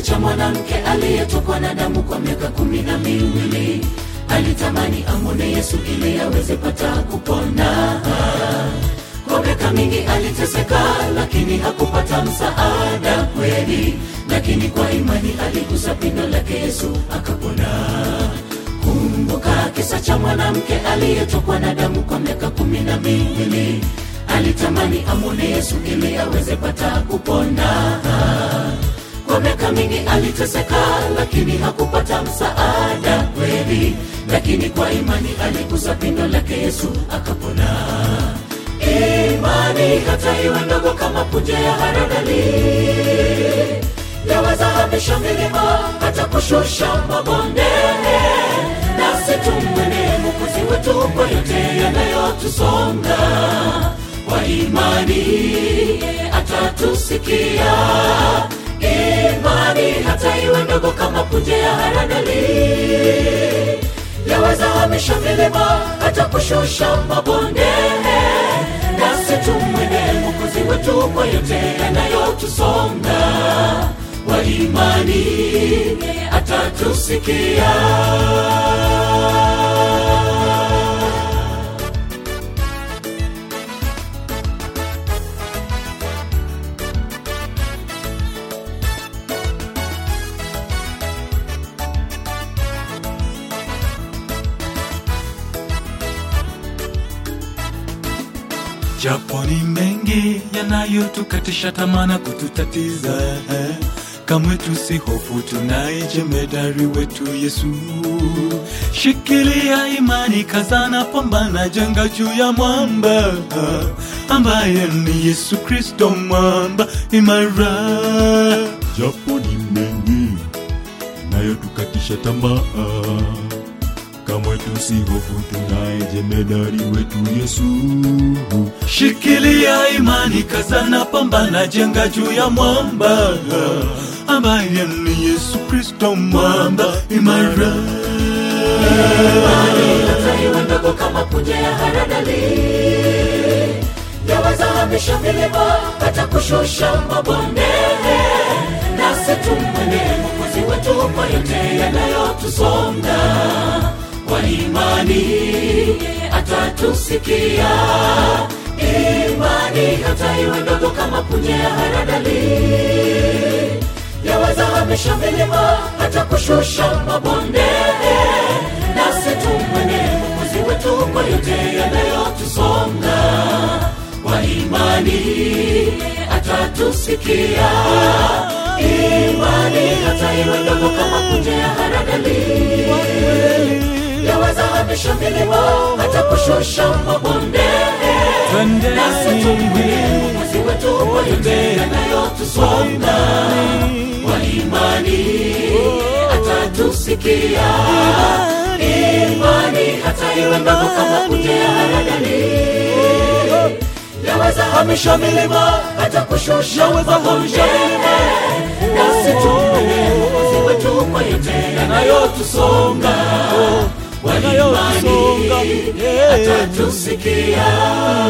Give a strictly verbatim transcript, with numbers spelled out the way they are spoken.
kisa cha mwanamke aliyetokwa na damu kwa miaka kumi na miwili. Alitamani amwone Yesu ili aweze pata kupona. Kwa miaka mingi aliteseka lakini hakupata msaada kweli, lakini kwa imani aligusa pindo lake Yesu akapona. Kumbuka kisa cha mwanamke aliyetokwa na damu kwa miaka kumi na miwili. Alitamani amwone Yesu ili aweze pata kupona. Kwa miaka mingi aliteseka lakini hakupata msaada kweli, lakini kwa imani aligusa pindo lake Yesu akapona. Imani hata iwe ndogo kama punje ya haradali, yaweza hamisha milima hata kushusha mabonde. Nasi tumwene Mwokozi wetu kwa yote yanayotusonga. Kwa imani atatusikia. Imani hata iwe ndogo kama punje ya haradali, yaweza hamisha milima hata kushusha mabonde. Nasi tumwene Mwokozi wetu kwa yote yanayotusonga. Kwa imani atatusikia. Japo ni mengi yanayotukatisha tamaa na kututatiza, kamwe tusihofu, tunaye jemedari wetu Yesu. Shikilia imani, kazana, pambana, jenga juu ya mwamba ambaye ni Yesu Kristo, mwamba imara. Japo ni mengi yanayotukatisha tamaa, kamwe tusihofu, tunaye jemedari wetu Yesu. Shikilia imani, kazana, pambana, jenga juu ya mwamba ambaye ni Yesu Kristo, mwamba imara. Imani hata iwe ndogo kama punje ya haradali, yaweza hamisha milima hata kushusha mabonde. Nasi tumwene Mwokozi wetu kwa yote yanayotusonga. Kwa imani atatusikia. Imani hata iwe ndogo kama punje ya haradali, yaweza hamisha milima hata kushusha mabonde. Nasi tumwene Mwokozi wetu kwa yote yanayotusonga. Kwa imani atatusikia. Imani hata iwe ndogo kama punje ya haradali, yaweza hamisha milima hata kushusha mabonde. Nasi tumwene Mwokozi wetu kwa yote yanayotusonga. Kwa imani atatusikia. Imani hata iwe ndogo kama punje ya haradali, yaweza hamisha milima hata kushusha mabonde. Nasi tumwene Mwokozi wetu kwa yote yanayotusonga. Kwa imani atatusikia.